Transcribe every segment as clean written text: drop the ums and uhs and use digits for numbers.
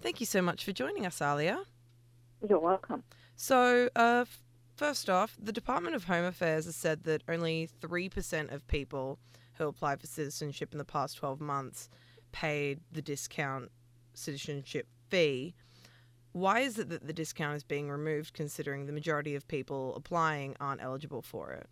Thank you so much for joining us, Alia. You're welcome. So, first off, the Department of Home Affairs has said that only 3% of people who applied for citizenship in the past 12 months paid the discount citizenship fee. Why is it that the discount is being removed considering the majority of people applying aren't eligible for it?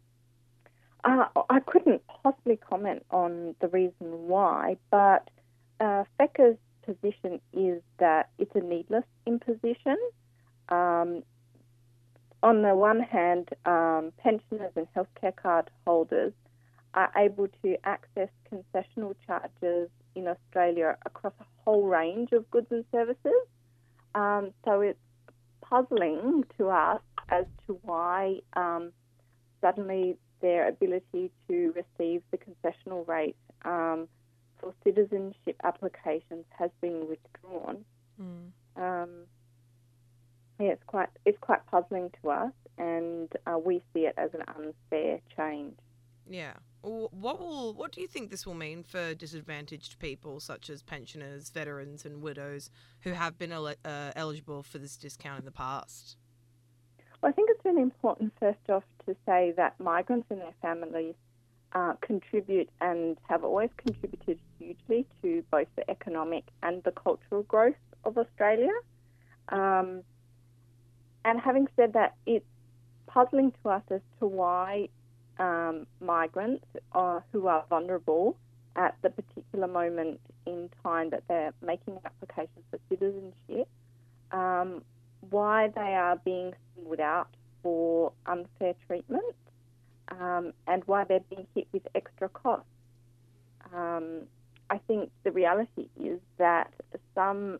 I couldn't possibly comment on the reason why, but FECA's position is that it's a needless imposition. Um, on the one hand, pensioners and healthcare card holders are able to access concessional charges in Australia across a whole range of goods and services. So it's puzzling to us as to why suddenly their ability to receive the concessional rate for citizenship applications has been withdrawn. Um, yeah, it's quite puzzling to us, and we see it as an unfair change. Yeah. What do you think this will mean for disadvantaged people such as pensioners, veterans, and widows who have been eligible for this discount in the past? Well, I think it's really important, first off, to say that migrants and their families contribute and have always contributed hugely to both the economic and the cultural growth of Australia. And having said that, it's puzzling to us as to why migrants who are vulnerable at the particular moment in time that they're making an application for citizenship, why they are being singled out for unfair treatment, and why they're being hit with extra costs. I think the reality is that some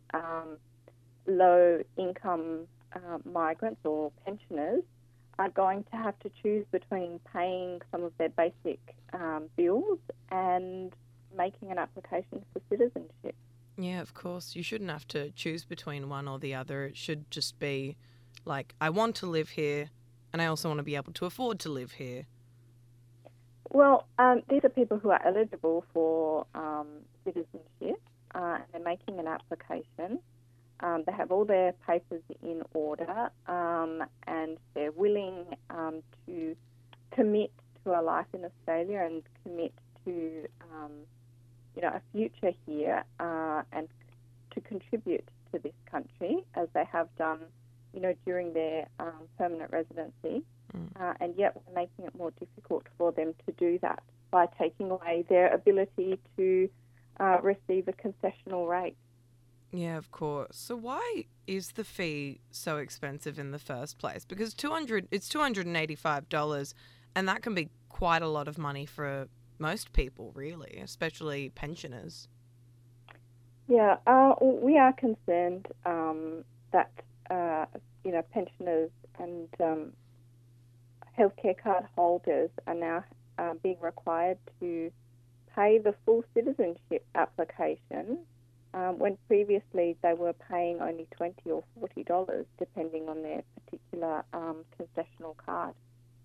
low-income migrants or pensioners are going to have to choose between paying some of their basic bills and making an application for citizenship. Yeah, of course. You shouldn't have to choose between one or the other. It should just be like, I want to live here and I also want to be able to afford to live here. Well, these are people who are eligible for citizenship and they're making an application. They have all their papers in order and they're willing to commit to a life in Australia and commit to a future here and to contribute to this country as they have done during their permanent residency. And yet we're making it more difficult for them to do that by taking away their ability to receive a concessional rate. Yeah, of course. So why is the fee so expensive in the first place? Because it's $285, and that can be quite a lot of money for most people, really, especially pensioners. Yeah, we are concerned that pensioners and healthcare card holders are now being required to pay the full citizenship application when previously they were paying only $20 or $40 depending on their particular concessional card.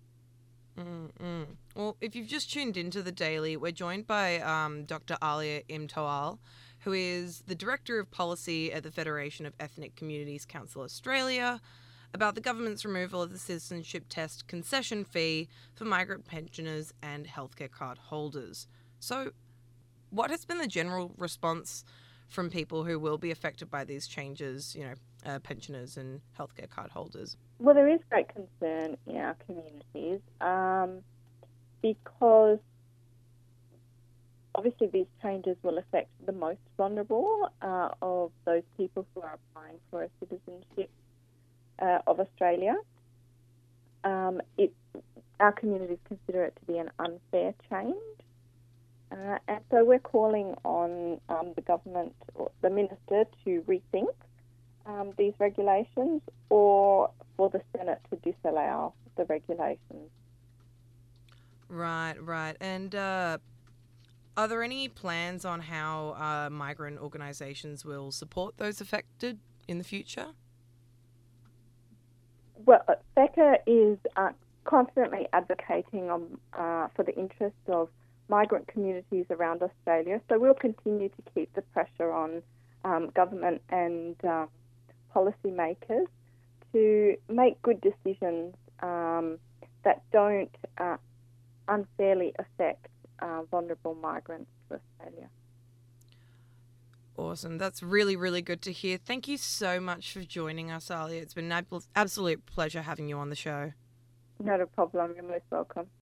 Well, if you've just tuned into the Daily, we're joined by Dr. Alia Imtoal, who is the Director of Policy at the Federation of Ethnic Communities Council Australia, about the government's removal of the citizenship test concession fee for migrant pensioners and healthcare card holders. So, what has been the general response from people who will be affected by these changes, pensioners and healthcare card holders? Well, there is great concern in our communities because obviously these changes will affect the most vulnerable of those people who are applying for a citizenship of Australia. Our communities consider it to be an unfair change. And so we're calling on the government or the minister to rethink these regulations or for the Senate to disallow the regulations. Right. And are there any plans on how migrant organisations will support those affected in the future? Well, FECA is constantly advocating for the interests of migrant communities around Australia, so we'll continue to keep the pressure on government and policymakers to make good decisions that don't unfairly affect vulnerable migrants to Australia. Awesome. That's really, really good to hear. Thank you so much for joining us, Alia. It's been an absolute pleasure having you on the show. Not a problem. You're most welcome.